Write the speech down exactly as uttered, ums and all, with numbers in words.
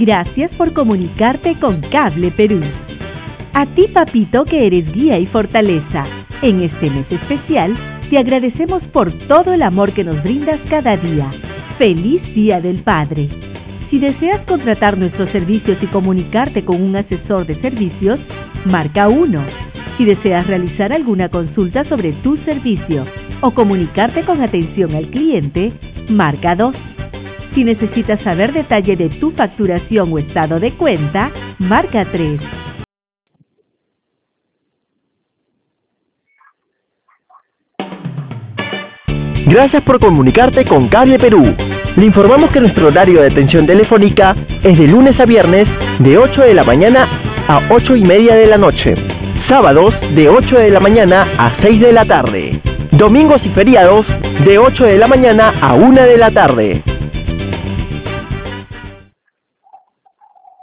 Gracias por comunicarte con Cable Perú. A ti, papito, que eres guía y fortaleza. En este mes especial, te agradecemos por todo el amor que nos brindas cada día. ¡Feliz Día del Padre! Si deseas contratar nuestros servicios y comunicarte con un asesor de servicios, marca uno. Si deseas realizar alguna consulta sobre tu servicio o comunicarte con atención al cliente, marca dos. Si necesitas saber detalle de tu facturación o estado de cuenta, marca tres. Gracias por comunicarte con Cable Perú. Le informamos que nuestro horario de atención telefónica es de lunes a viernes de ocho de la mañana a ocho y media de la noche. Sábados de ocho de la mañana a seis de la tarde. Domingos y feriados de ocho de la mañana a una de la tarde.